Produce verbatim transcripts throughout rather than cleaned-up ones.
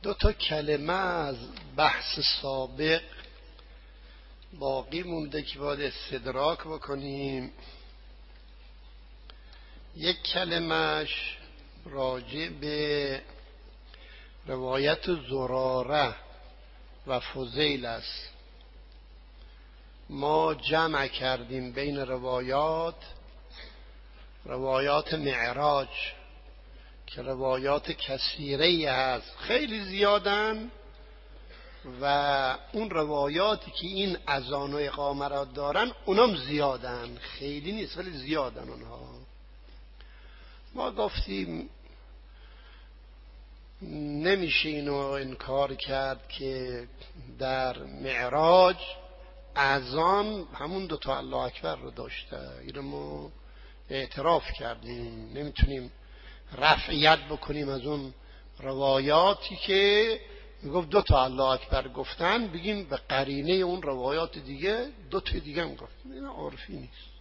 دو تا کلمه از بحث سابق باقی مونده که باید استدراک بکنیم. یک کلمش راجع به روایت زراره و فضیل است. ما جمع کردیم بین روایات روایات معراج که روایات کثیری هست، خیلی زیادن، و اون روایاتی که این اذان و اقامه را دارن اونم زیادن، خیلی نیست ولی زیادن اونها. ما گفتیم نمیشه اینو انکار کرد که در معراج اذان همون دو تا الله اکبر رو داشته، اینو ما اعتراف کردیم. نمیتونیم رفعیت بکنیم از اون روایاتی که میگفت دو تا الله اکبر گفتن، بگیم به قرینه اون روایات دیگه دو تا دیگه هم گفتن. این عرفی نیست.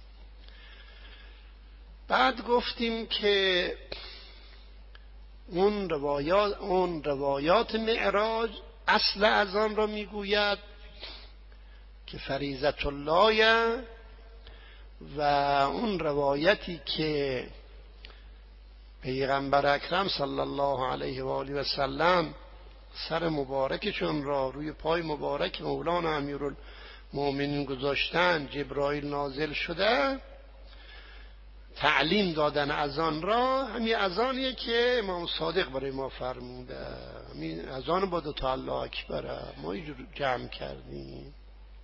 بعد گفتیم که اون روایات اون روایات معراج اصل اذان را میگوید که فریضت الله، و اون روایتی که پیغمبر اکرم صلی الله علیه و آله و سلم سر مبارکشون را روی پای مبارک مولانا امیرالمومنین گذاشتن، جبرائیل نازل شده، تعلیم دادن اذان را. همین اذانیه که امام صادق برای ما فرموده، همین اذان با دو تا الله اکبره، ما اینجور جمع کردیم.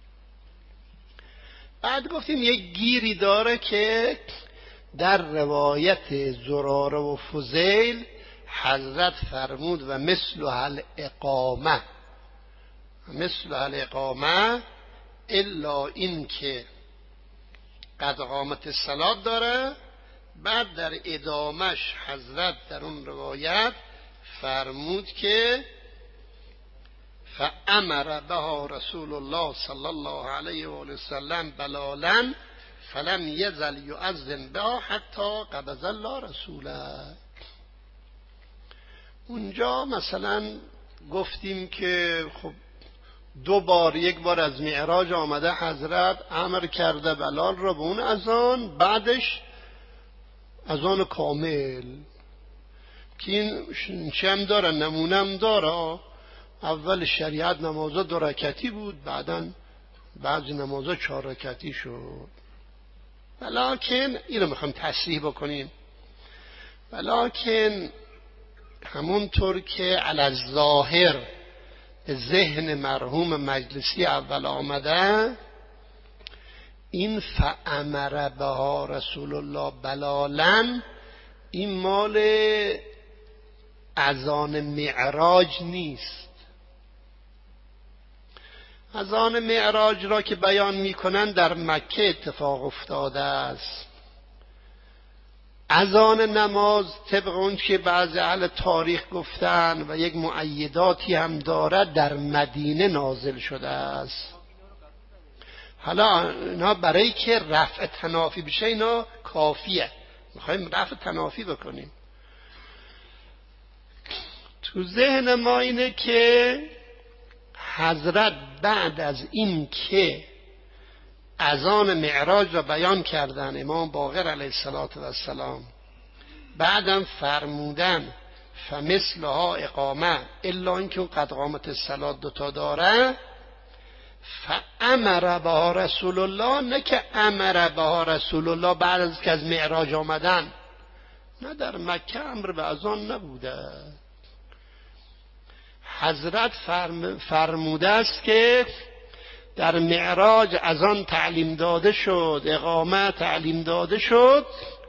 بعد گفتیم یک گیری داره که در روایت زراره و فضیل حضرت فرمود و مثل هل اقامه مثل هل اقامه الا این که قد قامت الصلاة داره. بعد در ادامش حضرت در اون روایت فرمود که فامر بها رسول الله صلی الله علیه و آله وسلم بلالا فلم یزل یؤذن بها حتی قبض الله رسوله. اونجا مثلا گفتیم که خب دو بار، یک بار از معراج آمده حضرت امر کرده بلال را به اون اذان، بعدش اذان کامل که این چم داره، نمونم داره. اول شریعت نمازا دو رکعتی بود، بعدا بعضی نمازا چهار رکعتی شد. ولیکن اینو میخوام تصریح بکنیم، ولیکن همونطور که علی الظاهر به ذهن مرحوم مجلسی اول آمده، این فامر بها رسول الله بلالا این مال اذان معراج نیست. اذان معراج را که بیان میکنن در مکه اتفاق افتاده است. اذان نماز طبق اون که بعضی اهل تاریخ گفتن و یک مؤیداتی هم دارد در مدینه نازل شده است. حالا اینا برای که رفع تنافی بشه اینا کافیه، میخوایم رفع تنافی بکنیم. تو ذهن ما اینه که حضرت بعد از این که اذان معراج را بیان کردن، امام باقر علیه السلام بعدم فرمودن فمثلها اقامه الا اینکه اون قد قامت الصلاة دوتا داره، فامر بها رسول الله، نه که امر بها رسول الله بعد از که از معراج آمدن. نه، در مکه امر به اذان نبوده. حضرت فرم فرموده است که در معراج اذان تعلیم داده شد، اقامه تعلیم داده شد.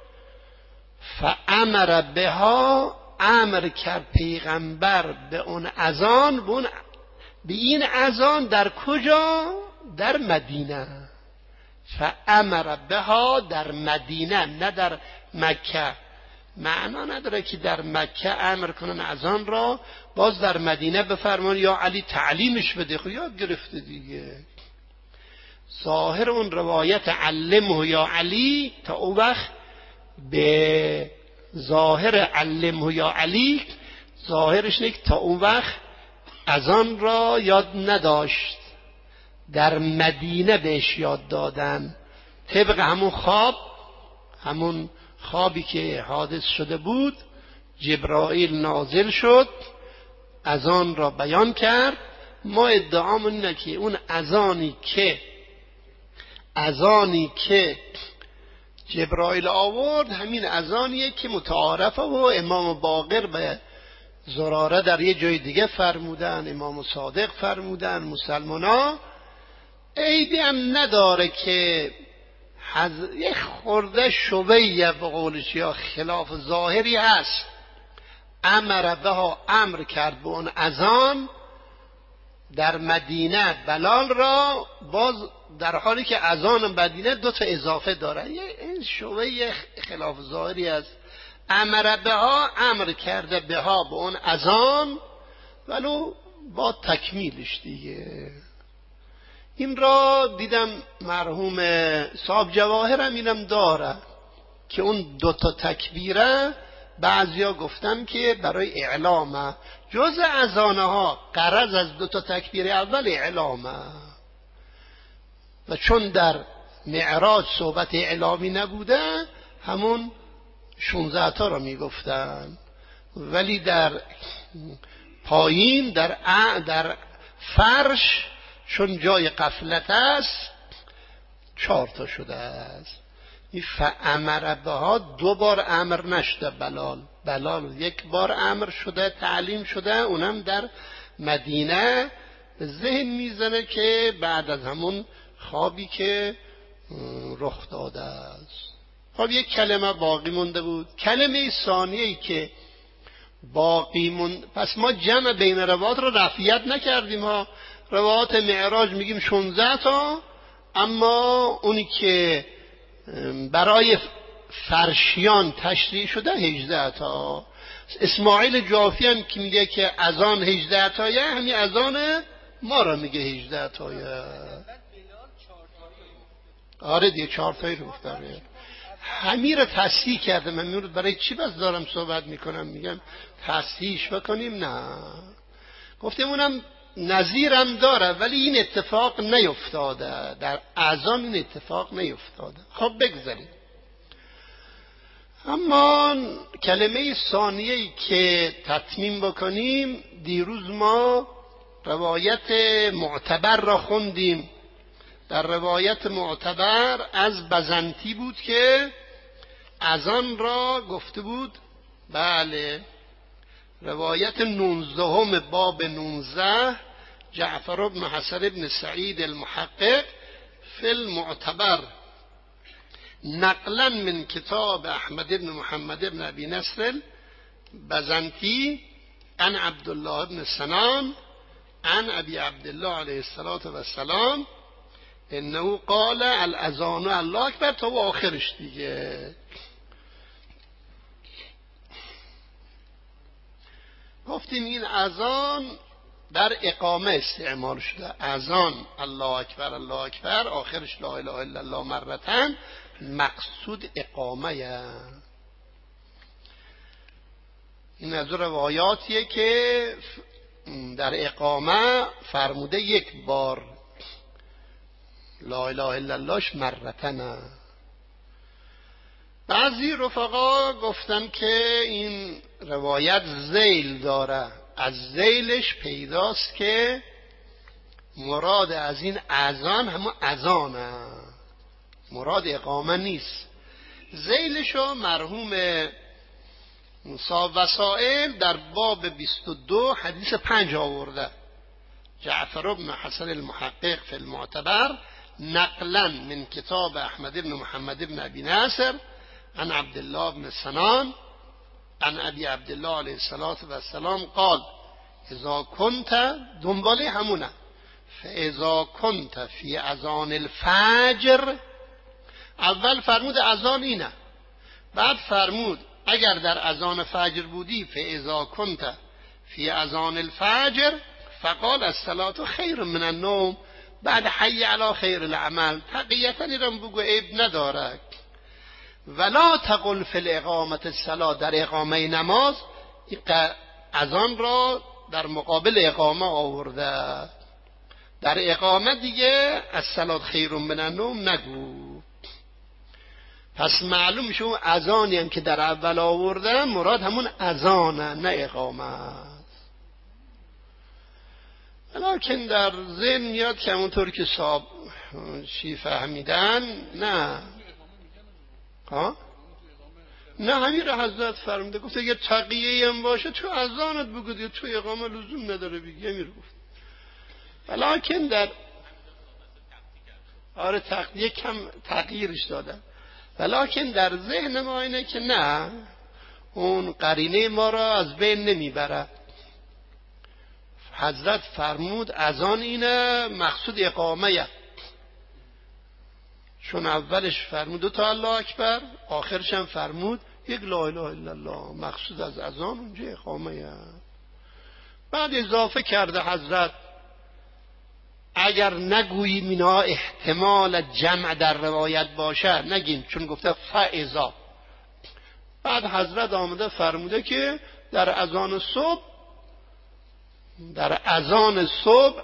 فامر بها، امر کرد پیغمبر به اون اذان، به, به این اذان در کجا؟ در مدینه. فامر بها در مدینه، نه در مکه. معنا نداره که در مکه امر کنن اذان را، باز در مدینه بفرمان یا علی تعلیمش بده. خب یاد گرفته دیگه. ظاهر اون روایت علمه یا علی، تا او وقت به ظاهر علمه یا علی ظاهرش نیک تا اون وقت اذان را یاد نداشت، در مدینه بهش یاد دادن طبق همون خواب، همون خوابی که حادث شده بود. جبرائیل نازل شد، اذان را بیان کرد. ما ادعامون اینه که اون اذانی که اذانی که جبرائیل آورد همین اذانیه که متعارفه و امام باقر به زراره در یه جای دیگه فرمودن، امام صادق فرمودن. مسلمانا عیبی هم نداره که حز... یه خورده شبیه به قولش یا خلاف ظاهری هست. امر به ها امر کرد به اون اذان در مدینه بلال را، باز در حالی که اذان مدینه دو تا اضافه داره. یه این شبیه خلاف ظاهری است. امر به ها امر کرده به ها به اون اذان، ولو با تکمیلش دیگه. این را دیدم مرحوم صاحب جواهر هم اینم داره که اون دوتا تکبیره بعضیا گفتن که برای اعلامه، جز اذانه ها غرض از دوتا تکبیر اول اعلامه. و چون در معراج صحبت اعلامی نبوده همون شونزده تا را میگفتن، ولی در پایین در در فرش چون جای غفلت است چهار تا شده است. این فامر بها دو بار امر نشده، بلال بلال یک بار امر شده، تعلیم شده، اونم در مدینه. ذهن میزنه که بعد از همون خوابی که رخ داده است. خب یک کلمه باقی مونده بود، کلمه ثانیه‌ای که باقی مونده. پس ما جمع بین روایات رو رفعیت نکردیم ها. روایات معراج میگیم شانزده تا، اما اونی که برای فرشیان تشریح شده هجده تا. اسماعیل جعفی هم که میگه که اذان هجده تایه، همین اذان ما را میگه هجده تایه. آره دیگه چهار تایی رو گفتاره. همین رو تصحیح کردم. من برای چی بس دارم صحبت میکنم؟ میگم تصحیحش بکنیم. نه، گفتم اونم نظیرم داره، ولی این اتفاق نیفتاده، در اذان این اتفاق نیفتاده. خب بگذاریم. اما کلمه ثانیه‌ای که تتمیم بکنیم، دیروز ما روایت معتبر را خوندیم. در روایت معتبر از بزنتی بود که اذان را گفته بود. بله، روایت نوزدهم باب نوزده، جعفر بن حسن بن سعید المحقق فی المعتبر، نقلا من کتاب احمد بن محمد بن ابی نصر بزنتی عن عبدالله بن سنان عن ابی عبدالله علیه السلام انه قال الاذان الله اکبر تا و آخرش دیگه. گفتیم این اذان در اقامه استعمال شده. اذان الله اکبر الله اکبر، آخرش لا اله الا الله مرتين، مقصود اقامه. این از روایاتیه که در اقامه فرموده یک بار لا اله الا اللهش مرتين. بعضی رفقا گفتن که این روایت ذیل داره. از ذیلش پیداست که مراد از این اذان همون اذانه، مراد اقامه نیست. ذیلشو مرحوم صاحب وسائل در باب بیست و دو حدیث پنج آورده. جعفر بن حسن المحقق فی المعتبر نقلا من کتاب احمد بن محمد بن ابی نصر عن عبدالله بن سنان عن ابی عبدالله علیه السلام قال اذا كنت، دنباله همونه، فاذا كنت فی اذان الفجر، اول فرمود اذان اینه، بعد فرمود اگر در اذان فجر بودی فاذا كنت فی اذان الفجر فقال الصلاة خیر من النوم، بعد حی علی خیر العمل. تقیتا ایرم بگو عیب نداره. ولا تقل فی الاقامت الصلاة، در اقامه نماز اذان را در مقابل اقامه آورده. در اقامه دیگه الصلاة خیر من النوم نگو. پس معلوم میشه اون اذانی هم که در اول آورده مراد همون اذانه نه اقامه است. لیکن در ذهن میاد که همونطور که صاحب چی فهمیدن نه ها نه همین را حضرت فرموده، گفت اگه تقیه هم باشه تو اذانت بگو دیگه، تو اقامه لزوم نداره بگی. همین رو گفت. لیکن در آره تقیه کم تغییرش دادن، ولیکن در ذهن ما اینه که نه، اون قرینه ما را از بین نمیبره. حضرت فرمود اذان اینه، مقصود اقامه، چون اولش فرمود دو تا الله اکبر، آخرش هم فرمود یک لا اله الا الله. مقصود از اذان اونجا اقامه. بعد اضافه کرده حضرت اگر نگوییم اینا احتمال جمع در روایت باشه نگیم، چون گفته فاذا. بعد حضرت آمده فرموده که در اذان صبح در اذان صبح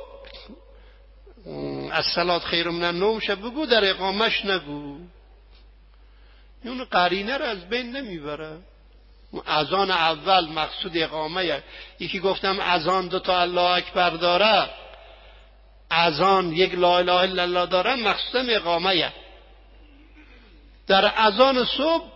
الصلاة خیر من النوم شه بگو، در اقامش نگو. اون قرینه رو از بین نمیبره. اذان اول مقصود اقامه. یکی گفتم اذان دو تا الله اکبر داره، اذان یک لا اله الا الله داره، مقصود اقامه. در اذان صبح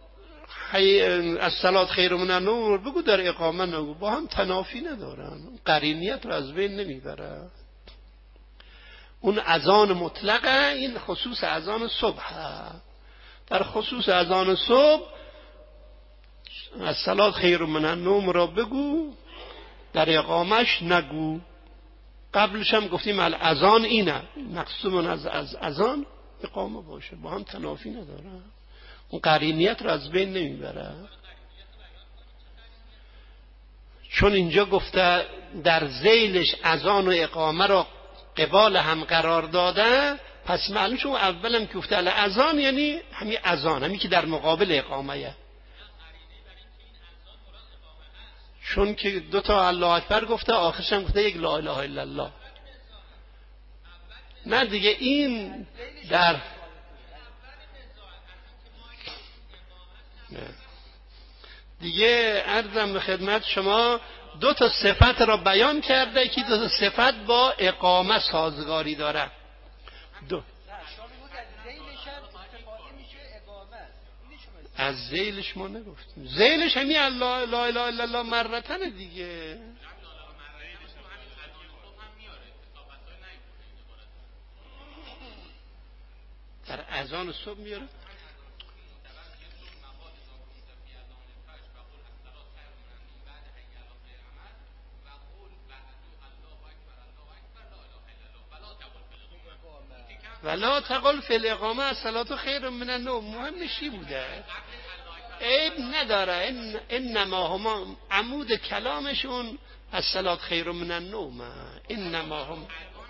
الصلاة خیر من النوم بگو، در اقامه نگو. با هم تنافی ندارن، قرینیت رو از بین نمیبره. اون اذان مطلقه، این خصوص اذان صبح. در خصوص اذان صبح الصلاة خیر من النوم را بگو، در اقامش نگو. قبلش هم گفتیم الاذان اینه، مقصود من از از اذان اقامه باشه. با هم تنافی نداره، اون قرینیت را از بین نمیبره. چون اینجا گفته در ذیلش اذان و اقامه را قبال هم قرار داده، پس معلوم شد اولم که گفته الاذان یعنی همین اذان، همین که در مقابل اقامه. چون که دو تا الله اکبر گفته، آخرش هم گفته یک لا اله الا الله. نه دیگه این در نه. دیگه عرضم به خدمت شما دو تا صفت را بیان کرده که دو تا صفت با اقامه سازگاری داره. دو از ذیلش ما نگفتیم، ذیلش همین الله لا اله الا الله مرتن دیگه. در اذان صبح میاره. ولا تقل فی الاقامه الصلاة خیر من النوم. مهمش چی بوده؟ عیب نداره، این انما هم عمود کلامشون الصلاة خیر من النوم. انما هم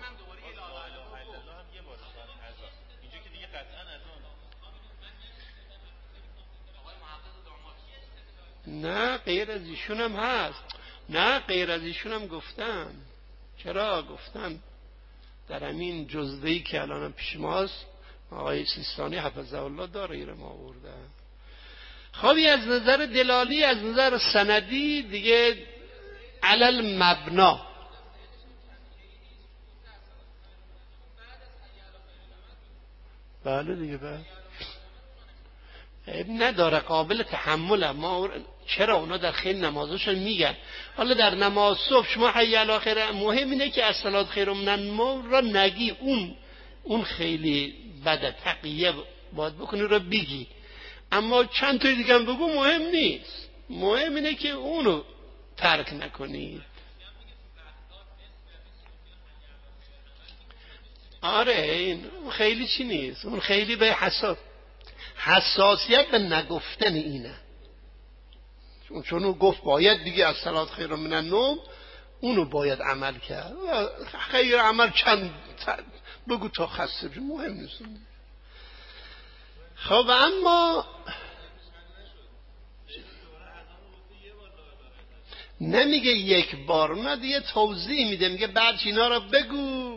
نه غیر از ایشون هم هست، نه غیر از ایشون هم گفتن. چرا گفتن؟ در همین جزوه‌ای که الان پیش ماست آقای سیستانی حفظه الله داره ایره ما آورده. خواهی از نظر دلالی، از نظر سندی دیگه علل مبنا. بله دیگه بعد نداره، قابل تحمل. ما چرا اونا در خیلی نمازشون میگن. حالا در نماز صبح شما حی علی خیر، مهم اینه که الصلاة خیر من النوم را نگی. اون اون خیلی بده، تقیه باید بکنی را بگی. اما چند تا دیگه هم بگو مهم نیست، مهم اینه که اونو ترک نکنید. آره این خیلی چی نیست، اون خیلی به حساس حساسیت به نگفتن اینه. چون اون گفت باید دیگه الصلاة خیر من النوم، اونو باید عمل کرد. خیر عمل چند بگو تا خسته بشه، مهم نیست. خب اما نمیگه یک بار، نه دیگه توضیح میده، میگه بعد اینا رو بگو.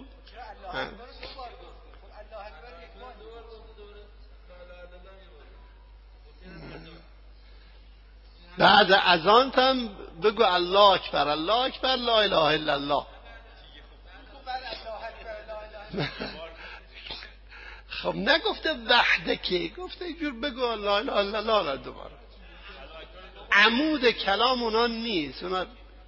بعد از آن هم بگو الله اکبر الله اکبر لا اله الا الله. خب نگفته وحده که، گفته اینجور بگو لا اله الا الله دوباره. عمود کلام اونا نیست اونا.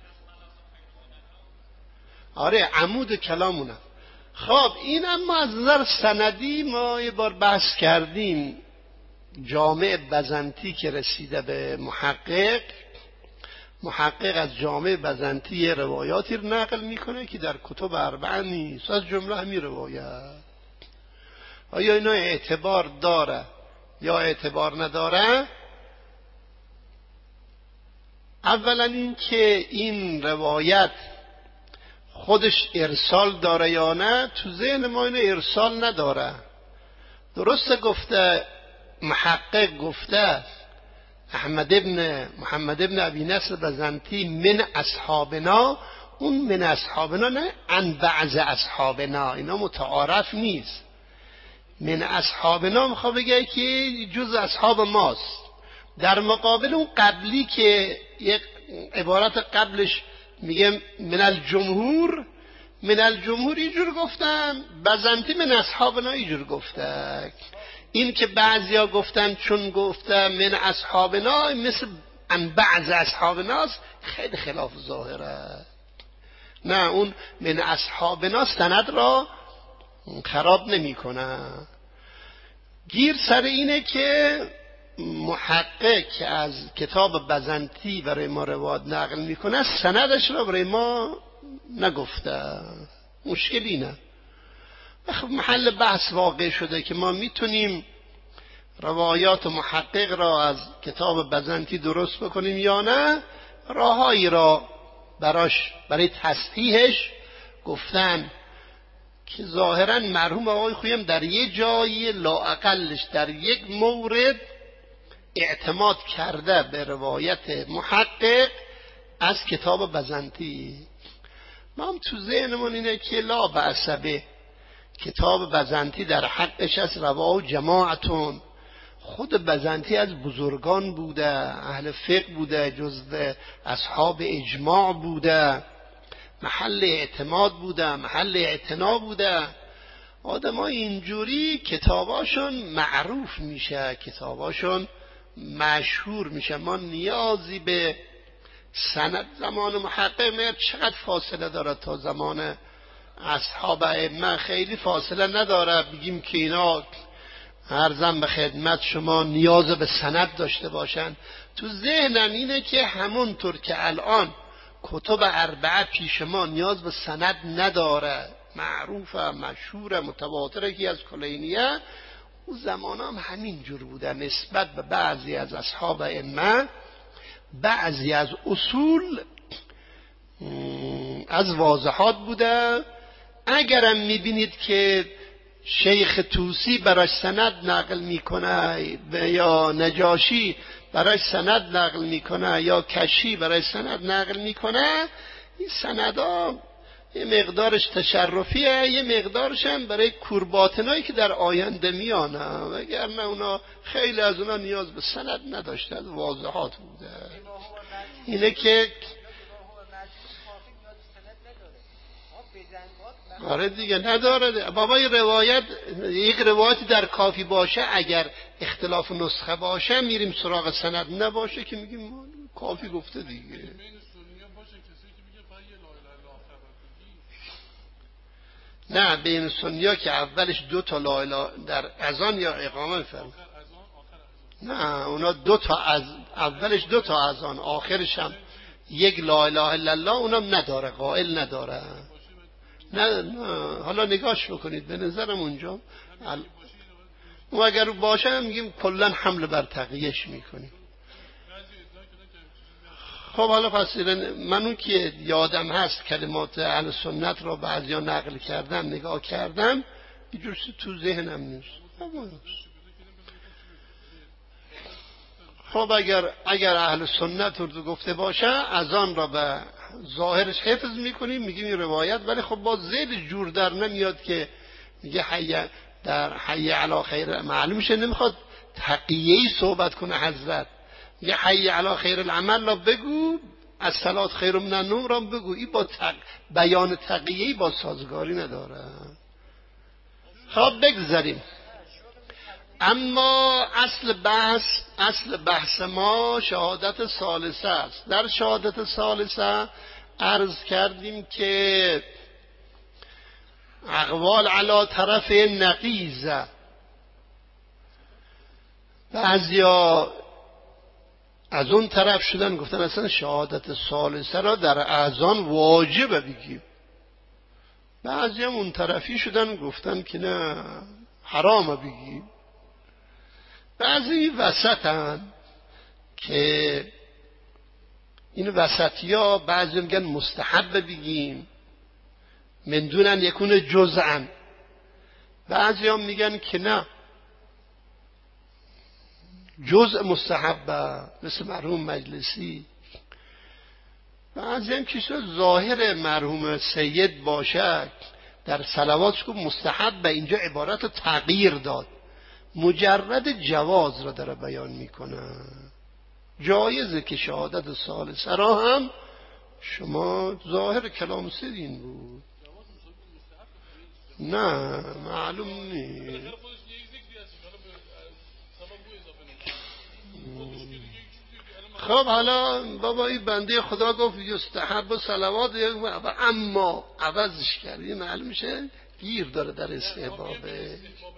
آره عمود کلام اونا. خب این اما از نظر سندی ما یه بار بحث کردیم. جامع بزنطی که رسیده به محقق، محقق از جامع بزنطی روایاتی رو نقل میکنه که در کتب اربعه نیست، از جمله همین روایت. آیا اینا اعتبار داره یا اعتبار نداره؟ اولا این که این روایت خودش ارسال داره یا نه، تو ذهن ما اینو ارسال نداره. درسته گفته محقق گفته احمد ابن محمد ابن ابی نصر بزنطی من اصحابنا، اون من اصحابنا نه ان بعض اصحابنا، اینا متعارف نیست. من اصحابنا میخواد بگه که جز اصحاب ماست. در مقابل اون قبلی که یک عبارت قبلش میگه من الجمهور، من الجمهور اینجور گفتن، بزنطی من اصحابنا اینجور گفته. این که بعضیا گفتن چون گفته من اصحابنا مثل ان بعض اصحابناست، خیلی خلاف ظاهره. نه، اون من اصحابنا سند را خراب نمی کنه. گیر سر اینه که محقق که از کتاب بزنطی برای ما روایت نقل میکنه سندش را برای ما نگفته. مشکل اینه. خب محل بحث واقع شده که ما میتونیم روایات محقق را از کتاب بزنطی درست بکنیم یا نه. راههایی را براش برای تصحیحش گفتن که ظاهرا مرحوم آقای خویم در یه جایی لااقلش در یک مورد اعتماد کرده به روایت محقق از کتاب بزنطی. ما هم تو ذهنمون اینه که لا بأس به کتاب بزنطی در حقش از رواه جماعتون. خود بزنطی از بزرگان بوده، اهل فقه بوده، جزو اصحاب اجماع بوده، محل اعتماد بوده، محل اعتنا بوده. آدم ها اینجوری کتاباشون معروف میشه، کتاباشون مشهور میشه. ما نیازی به سند زمان محقق نه، چقدر فاصله داره تا زمان اصحاب ائمه؟ خیلی فاصله نداره. بگیم که اینا عرضم به خدمت شما نیاز به سند داشته باشن. تو ذهنم اینه که همونطور که الان کتب اربعه پیش ما نیاز به سند نداره، معروفه، مشهوره، متواتره که از کلینیه، اون زمان هم همین جور بوده. نسبت به بعضی از اصحاب ائمه بعضی از اصول از واضحات بوده. اگرم میبینید که شیخ توسی براش سند نقل میکنه یا نجاشی براش سند نقل میکنه یا کشی براش سند نقل میکنه، این سندها یه مقدارش تشرفیه، یه مقدارش هم برای کورباتنایی که در آینده میانه، وگرنه اونا خیلی از اونا نیاز به سند نداشته، از واضحات بوده. اینه که آره دیگه نداره. بابا یه روایت، یک روایتی در کافی باشه اگر اختلاف نسخه باشه میریم سراغ سند، نباشه که میگیم کافی گفته دیگه. نه، بین سنیا که اولش دو تا لا اله در اذان یا اقامه میفرمه. نه، اونا دو تا از اولش دو تا اذان، آخرش هم یک لا اله الا الله، اونم نداره، قائل نداره. نه نه حالا نگاش بکنید، به نظرم اونجا اون اگر باشه میگیم کلا حمل بر تقییش میکنیم. خب حالا پس من اون که یادم هست کلمات اهل سنت را بعضیا نقل کردم، نگاه کردم، اینجور تو ذهنم نیست. خب اگر اگر اهل سنت رو گفته باشه اذان را به ظاهرش حفظ میکنیم، میگیم این روایت، ولی خب باز زید جور در نمیاد که میگه حی در حی علی خیر، معلوم شه نمیخواد تقیه‌ای صحبت کنه حضرت، میگه حی علی خیر العمل را بگو، از صلات خیر من النوم را بگو. این با تق... بیان تقیه‌ای با سازگاری نداره. خب بگذاریم. اما اصل بحث اصل بحث ما شهادت ثالثه است. در شهادت ثالثه عرض کردیم که اقوال علی طرف نقیضه. بعضیا از اون طرف شدن گفتن اصلا شهادت ثالثه را در اذان واجبه بگیم. بعضی هم اون طرفی شدن گفتن که نه حرامه بگیم. بعضی وسطن که این وسطی ها بعضی میگن مستحب بگیم من دون ان یکون جزءا، بعضی هم میگن که نه جزء مستحبه مثل مرحوم مجلسی. بعضی هم که ظاهر مرحوم سید باشه در صلوات که مستحبه، اینجا عبارت تغییر داد، مجرد جواز را داره بیان میکنه. جایزه که شهادت ثالثه را هم شما ظاهر کلام سیدین بود، نه معلوم نیست. خب حالا بابا این بنده خدا گفت یستحب صلوات، اما عوضش کردی معلوم میشه گیر داره در استحبابه.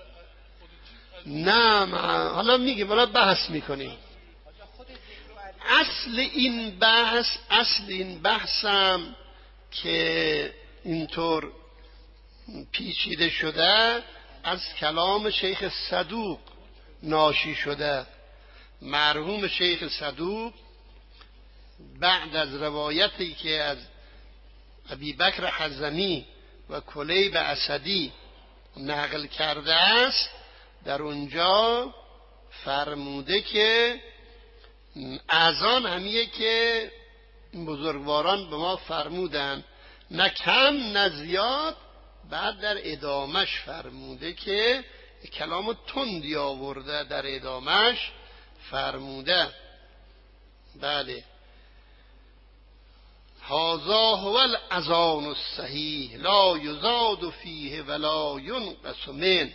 نه حالا میگیم حالا بحث میکنیم. اصل این بحث اصل این بحثم که اینطور پیچیده شده از کلام شیخ صدوق ناشی شده. مرحوم شیخ صدوق بعد از روایتی که از ابی بکر حزمی و کلیب اسدی نقل کرده است، در اونجا فرموده که اذان همیه که بزرگواران به ما فرمودن، نه کم نه زیاد. بعد در ادامش فرموده که کلام تندی آورده، در ادامش فرموده بله هذا هو الاذان الصحیح لا یزاد فیه ولا ینقص منه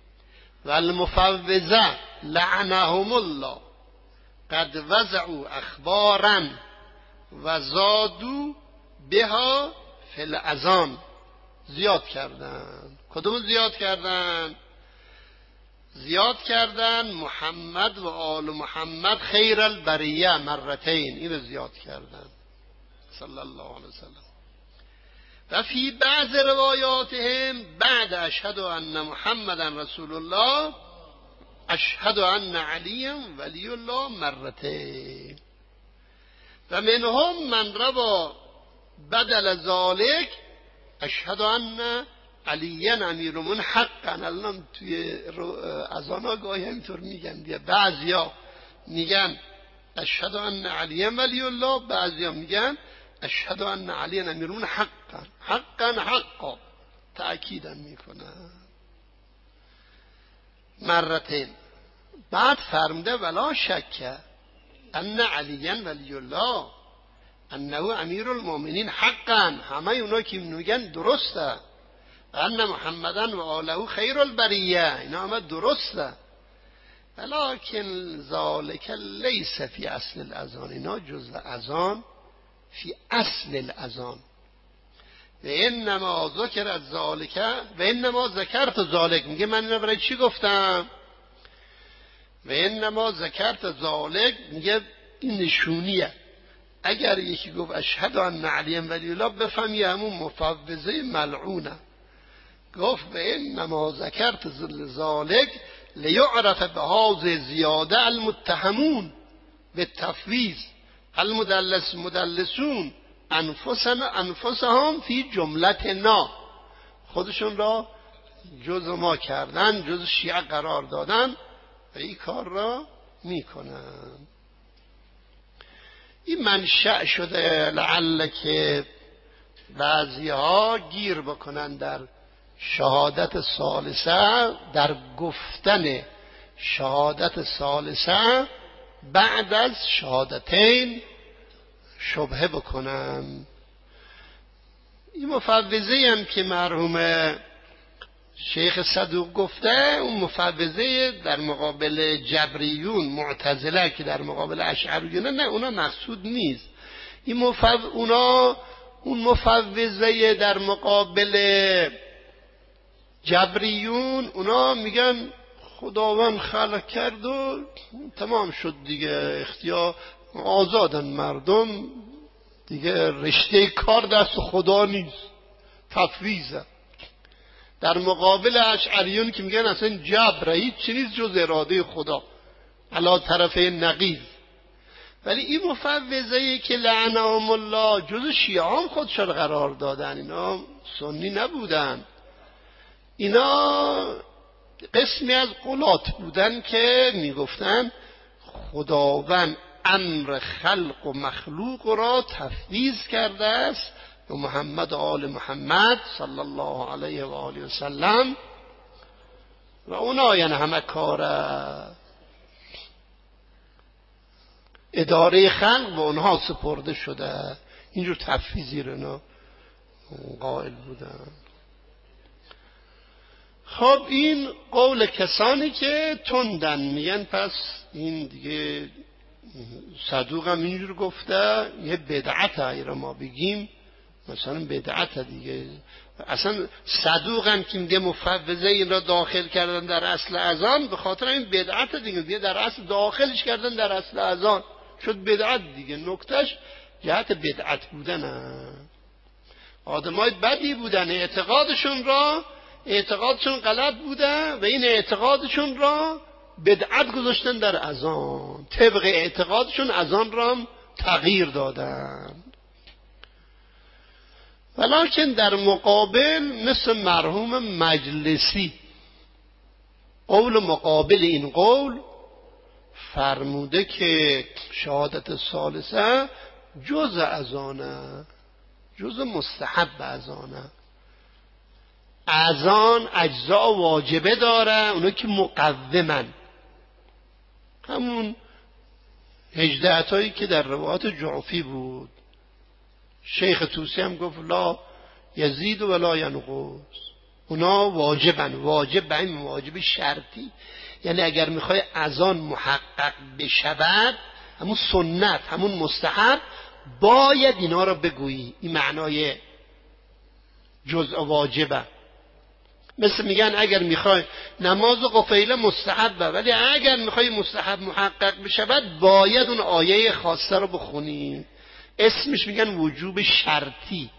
والمفوضه لعنهم الله قد وضعوا اخبارا و زادوا بها فی الاذان. زیاد کردن. کدوم زیاد کردن؟ زیاد کردن محمد و آل محمد خیر البریه مرتين، این رو زیاد کردن صلی الله علیه وسلم. و فی بعض روایاتهم بعد اشهد ان محمدا رسول الله اشهد ان علی ولی الله مرتين و منهم من روى بدل ذلك اشهد ان علی امیرمون حقا. الان توی اذانا گاهی همینطور میگن دیگه، بعضیا میگن اشهد ان علی ولی الله، بعضیا میگن اشهد ان علی امیرمون حقا. حقا حقا تأکیدا میکنن مرتين. بعد فرموده ولا شک ان علی ولی الله انه امیر المؤمنین حقا. همه اونا که میگن درسته، ان محمدن و آله خیر البریه، اینا همه درسته. ولکن ذالک لیس فی اصل الاذان، اینا جزء اذان فی اصل الاذان. و انما ذکر از ذالک و انما ذکرت ذالک، میگه من اینا برای چی گفتم؟ و انما ذکرت ذالک میگه این نشونیه. اگر یکی گفت اشهد ان علی ولی الله، بفهمی همون مفوضه ملعونه. گفت به انما ذکرت ذالک لیعرف بهذه زیاده المتهمون بالتفویض المدلس مدلسون انفسنا انفسهم فی جملتنا، خودشون را جز ما کردن، جز شیعه قرار دادن و این کار را میکنن. این منشأ شده لعل که بعضی ها گیر بکنن در شهادت ثالثه، در گفتن شهادت ثالثه بعد از شهادتین شبهه بکنن. این مفوضه هم که مرحوم شیخ صدوق گفته، اون مفوضه در مقابل جبریون معتزله که در مقابل اشعریون، نه اونا مقصود نیست. این مفو... اونا اون مفوضه در مقابل جبریون، اونا میگن خداوند خلق کرد و تمام شد دیگه، اختیار آزادن مردم دیگه، رشته کار دست خدا نیست، تفویضه. در مقابل اشعریون که میگن اصلا جبر هیچ چیز نیست جز اراده خدا علا طرف نقیض. ولی این مفوضه‌ای که لعنهم الله جز شیعه هم خودش رو قرار دادن، اینا سنی نبودن، اینا قسمی از قلات بودن که میگفتن خداوند امر خلق و مخلوق را تفویض کرده است به محمد و آل محمد صلی الله علیه و آله و سلم، و اونا یعنی همه کار اداره خلق به اونها سپرده شده. اینجور تفویضی رو قائل بودن. خب این قول کسانی که تندن، میگن پس این دیگه صدوق هم اینجور گفته، یه بدعت ایره ما بگیم مثلا بدعت دیگه. اصلا صدوق هم که میگه مفوضه این را داخل کردن در اصل اذان، به خاطر این بدعت دیگه، دیگه در اصل داخلش کردن در اصل اذان، شد بدعت دیگه. نکتهش جهت بدعت بودن، آدمای بدی بودن، اعتقادشون را اعتقادشون غلط بوده و این اعتقادشون را بدعت گذاشتن در اذان، طبق اعتقادشون اذان را تغییر دادن. ولکن در مقابل مثل مرحوم مجلسی، قول مقابل این قول فرموده که شهادت ثالثه جز اذانه، جز مستحب اذانه. اذان اجزا واجبه داره، اونا که مقومن، همون هجدهتایی که در روایات جعفی بود. شیخ توسی هم گفت لا یزید و لا ینقص، اونا واجبن، واجب به این واجب شرطی، یعنی اگر میخوای اذان محقق بشود، همون سنت، همون مستحب، باید اینا رو بگویی. این معنای جزء واجبه. مثل میگن اگر میخوای نماز قفیله مستحبه، ولی اگر میخوای مستحب محقق بشود باید اون آیه خاصه رو بخونی، اسمش میگن وجوب شرطی.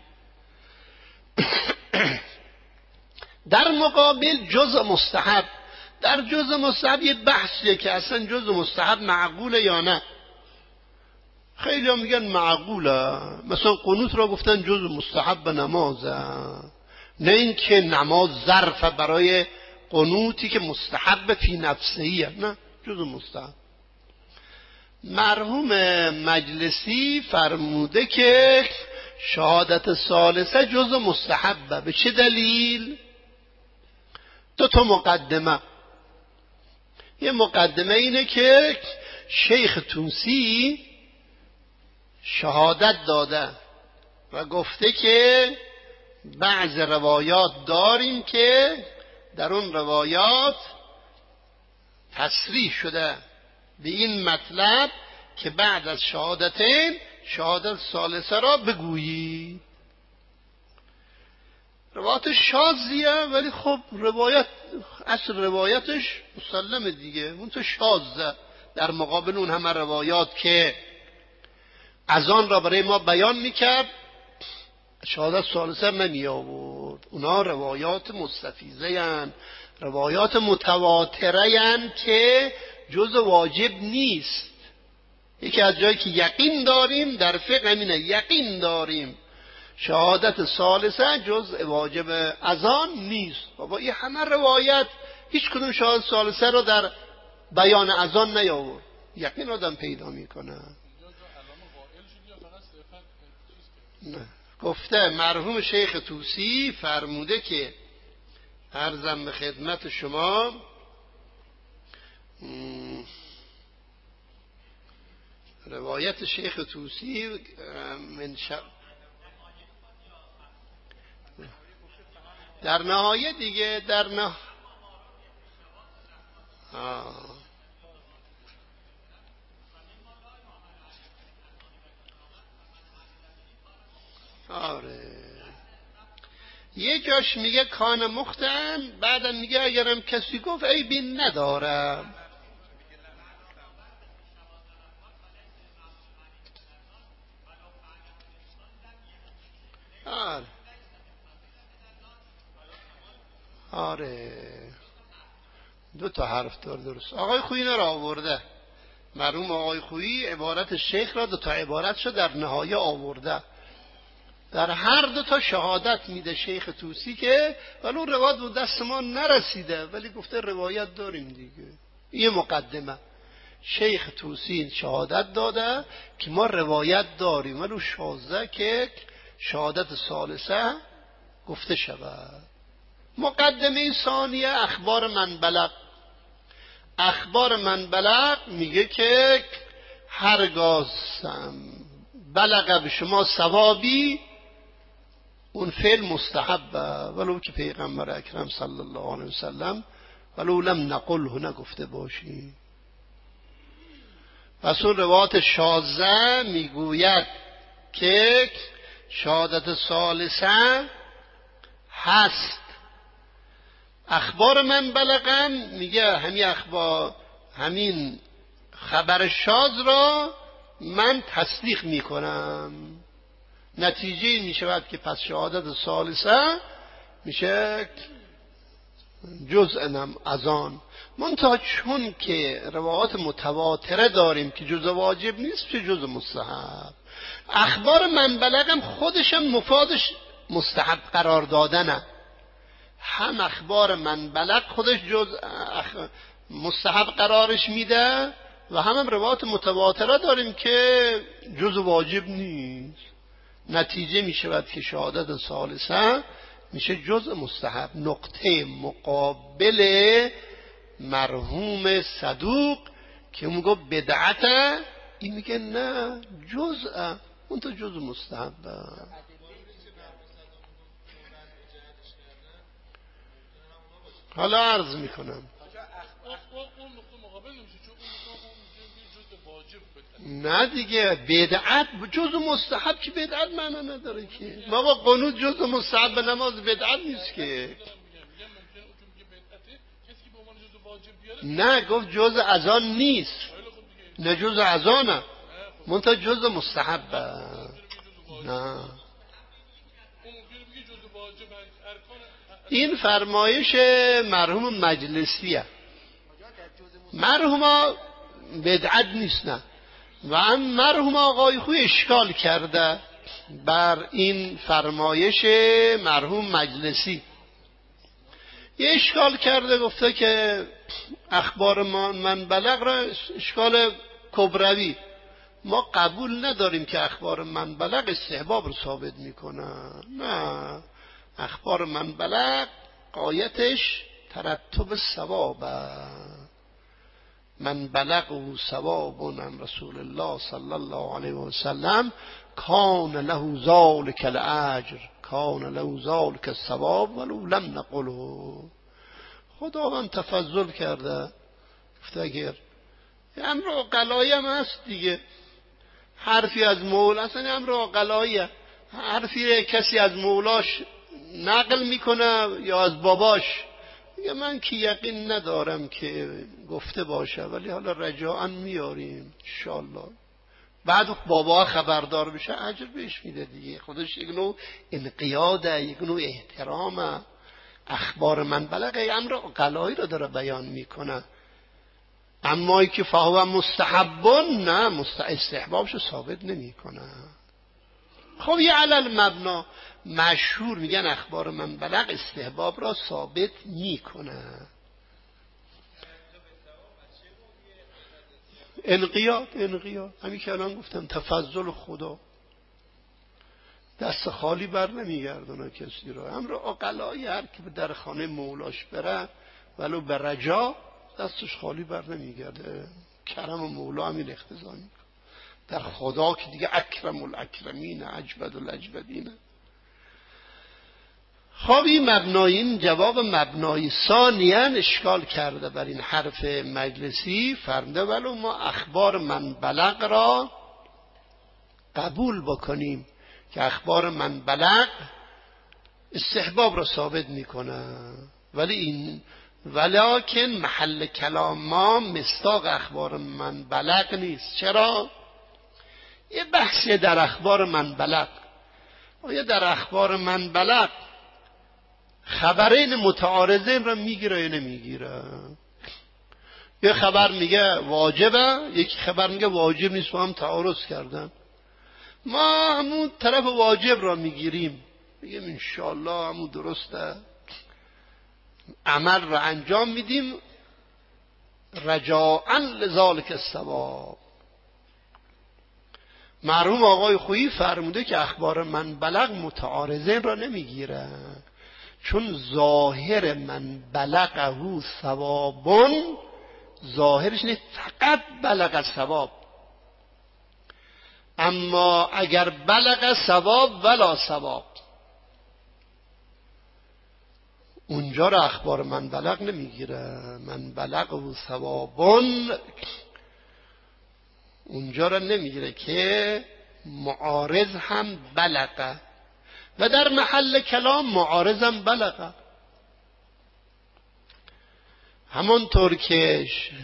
در مقابل جزء مستحب، در جزء مستحب یه بحثیه که اصلا جزء مستحب معقوله یا نه. خیلی هم میگن معقوله، مثلا قنوت را گفتن جزء مستحب نمازه، نه اینکه نماز ظرف برای قنوتی که مستحب فی نفسهیه، نه جزء مستحب. مرحوم مجلسی فرموده که شهادت ثالثه جزء مستحبه. به چه دلیل؟ دو تا مقدمه. یه مقدمه اینه که شیخ توسی شهادت داده و گفته که بعض روایات داریم که در اون روایات تصریح شده به این مطلب که بعد از شهادتین شهادت ثالثه را بگویی. روایت شاذیه، ولی خب روایت اصل روایتش مسلمه دیگه، اون تو شاذه در مقابل اون همه روایات که اذان را برای ما بیان میکرد، شهادت ثالثه نمی آورد. اونا روایات مستفیضه هن، روایات متواتره هن که جز واجب نیست. یکی از جایی که یقین داریم در فقه همینه، یقین داریم شهادت ثالثه جز واجب اذان نیست. بابا این همه روایت هیچ کدوم شهادت ثالثه رو در بیان اذان نیاورد. یقین آدم پیدا میکنه. گفته مرحوم شیخ طوسی فرموده که عرضم به خدمت شما روایت شیخ طوسی من شب در نهایه دیگه در نه آه. آره یه جاش میگه کان مختن، بعدم میگه اگرم کسی گفت عیبی ندارم. آره آره دو تا حرف دار درست. آقای خویی را آورده، مرحوم آقای خویی عبارت شیخ را دو تا عبارت شد در نهایه آورده، در هر دو تا شهادت میده شیخ طوسی که ولو روایت به دست ما نرسیده ولی گفته روایت داریم دیگه. یه مقدمه شیخ طوسی شهادت داده که ما روایت داریم ولو شازده که شهادت ثالثه گفته شود. مقدمه ثانیه اخبار من بلغ. اخبار من بلغ میگه که هرگاه بلغ به شما ثوابی اون فعل مستحبه ولو که پیغمبر اکرم صلی الله علیه وسلم ولو لم نقله نگفته باشی. پس اون روایت شاذه میگوید که شهادت ثالثه هست. اخبار من بلغم میگه همین اخبار همین خبر شاذ را من تصدیق میکنم. نتیجه میشود که پس شهادت ثالثه میشه جزء از آن. منتها چون که روایات متواتره داریم که جزء واجب نیست چه جزء مستحب. اخبار من بلغم خودشم مفادش مستحب قرار دادنه. هم اخبار من بلغ خودش جز اخ... مستحب قرارش میده و هم, هم روایات متواتره داریم که جز واجب نیست. نتیجه میشود که شهادت ثالثه میشه جزء مستحب. نقطه مقابل مرحوم صدوق که اون میگه بدعته، این میگه نه جزء، اون تو جزء مستحبه. حالا عرض میکنم نه دیگه بدعت جزء مستحب که بدعت معنا نداره که. ما با قنوت جزء مستحب به نماز بدعت نیست که. نه گفت جزء از آن نیست، نه جزء از آنه، منتها جزء مستحبه. نه این فرمایش مرحوم مجلسیه. مرحوم بدعت نیست نه. و هم مرحوم آقای خوی اشکال کرده بر این فرمایش مرحوم مجلسی. یه اشکال کرده گفته که اخبار من بلغ را اشکال کبروی ما قبول نداریم که اخبار من بلغ استحباب رو ثابت میکنه. نه اخبار من بلغ قایتش ترتب ثوابه. من بلغه ثواب عن رسول الله صلی الله علیه و سلم کان له ذلک الاجر کان له ذلک الثواب ولو لم نقله. خداوند تفضل کرده گفته اگر امر عقلایی هم هست دیگه، حرفی از مولا اصلا امر عقلایی، حرفی کسی از مولاش نقل میکنه یا از باباش میگه من که یقین ندارم که گفته باشه ولی حالا رجاءً میاریم انشالله. بعد بابا خبردار بشه اجر بهش میده دیگه. خودش یک نوع انقیاده، یک نوع احترامه. اخبار من بلغه امر عقلایی رو داره بیان میکنه. اما ای که فهو مستحبون نه استحبابشو ثابت نمیکنه. خب یه علل مبنا مشهور میگن اخبار من بلغ استحباب را ثابت میکنه. انقیاد انقیاد همین که الان گفتم تفضل خدا. دست خالی بر نمیگردونه کسی رو. امر عقلایی هر که به در خانه مولاش بره ولو به رجا دستش خالی بر نمیگرده. کرم و مولا همین اقتضا میکنه. در خدا که دیگه اکرم الاکرمین اجبد الاجبدین. خب این مبنای این جواب مبنای ثانیاً اشکال کرده بر این حرف مجلسی. فرموده ولو ما اخبار من بلغ را قبول بکنیم که اخبار من بلغ استحباب را ثابت میکنه، ولی این ولکن محل کلام ما مصداق اخبار من بلغ نیست. چرا؟ یه بحثی در اخبار من بلغ. آیا در اخبار من بلغ خبرین متعارضین را میگیره یا نمیگیره؟ یه خبر میگه واجبه، یک خبر میگه واجب نیست، با هم تعارض کردن. ما همون طرف واجب را میگیریم، میگیم انشاءالله همون درسته، عمل را انجام میدیم رجاءً لذالک الثواب. مرحوم آقای خویی فرموده که اخبار من بلغ متعارضین را نمیگیره، چون ظاهر من بلغه ثوابون، ظاهرش نیست فقط بلغ ثواب، اما اگر بلغ ثواب ولا ثواب، اونجا را اخبار من بلغ نمیگیره. من بلغه ثوابون اونجا را نمیگیره که معارض هم بلغه و در محل کلام معارض هم بلغه. همونطور که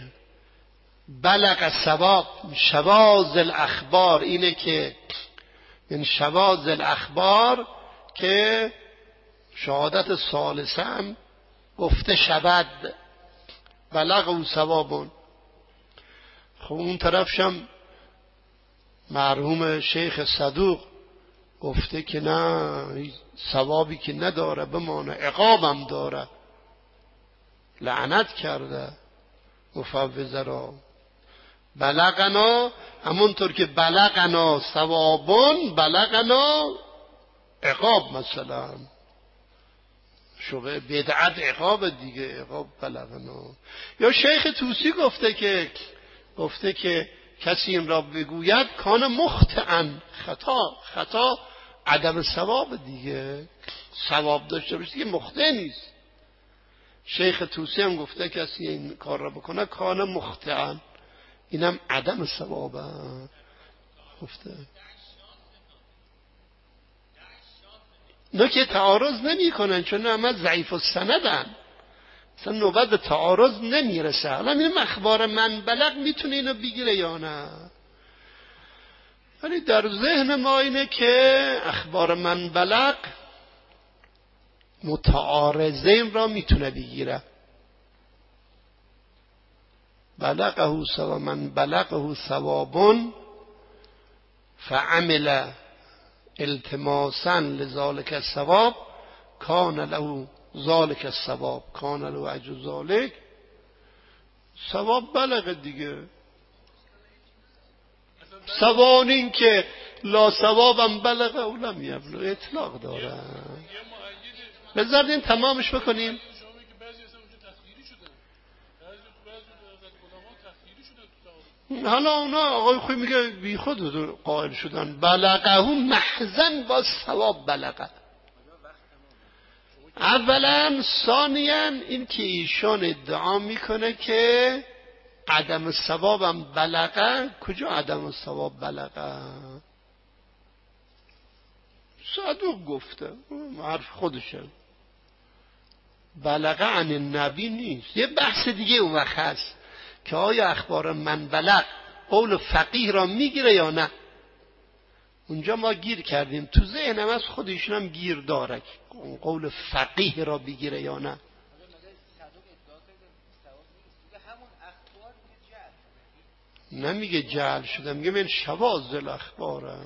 بلغ ثواب شواذ الاخبار اینه که این شواذ الاخبار که شهادت ثالثه هم گفته شود بلغ و ثوابون. خب اون طرفشم مرحوم شیخ صدوق گفته که نه، ثوابی که نداره بمانه، عقابم داره، لعنت کرده مفوضه را. بلغنا همونطور که بلغنا ثوابون بلغنا عقاب، مثلا شبه بدعت عقاب دیگه، عقاب بلغنا. یا شیخ طوسی گفته که گفته که کسی این را بگوید کان مخطئا، خطا خطا عدم ثواب دیگه، ثواب داشته باشه دیگه مخطئ نیست. شیخ طوسی هم گفته کسی این کار را بکنه کان مخطئا، اینم عدم ثوابه گفته. نه که تعارض نمی کنن، چون همه ضعیف السندن، اصلا نوبت به تعارض نمیرسه. حالا این اخبار من بلغ میتونه اینو بگیره یا نه، ولی در ذهن ما اینه که اخبار من بلغ متعارضین را میتونه بگیره. بلغه ثواب من بلغه ثوابون فعمل التماسا لذالک الثواب کان له ذالک الثواب کان له اجر ذالک. ثواب بلغه دیگه. ثواب این که لا ثوابم بلغه او لم یبلغ اطلاق داره. بذارین تمامش بکنیم. حالا اونا آقای خوی میگه بی خود قائل شدن بلغه محضن با ثواب بلغه. اولا ثانیا این که ایشان ادعا میکنه که عدم ثوابم بلغه. کجا عدم ثواب بلغه؟ صدوق گفته، حرف خودشه. بلغه عن النبی نیست. یه بحث دیگه اون وقت هست که آیا اخبار من بلغ قول فقیه را میگیره یا نه. اونجا ما گیر کردیم، تو ذهنم از خودشون هم گیر داره قول فقیه را بگیره یا نه. نمیگه جعل شده، میگه من شواذ الاخباره.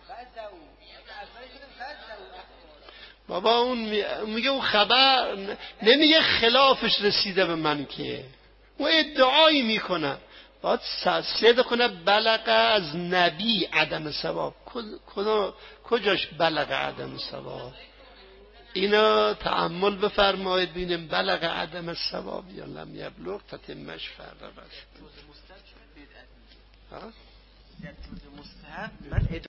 بابا اون میگه اون خبر نمیگه خلافش رسیده به من، که اون ادعایی میکنه باید صدق کنه بلغ از نبی عدم ثواب. کجاش بلغ عدم ثواب؟ اینا تأمل بفرمایید ببینیم بلغ عدم ثواب یا لم یبلغ تتمش فرق بست. ها؟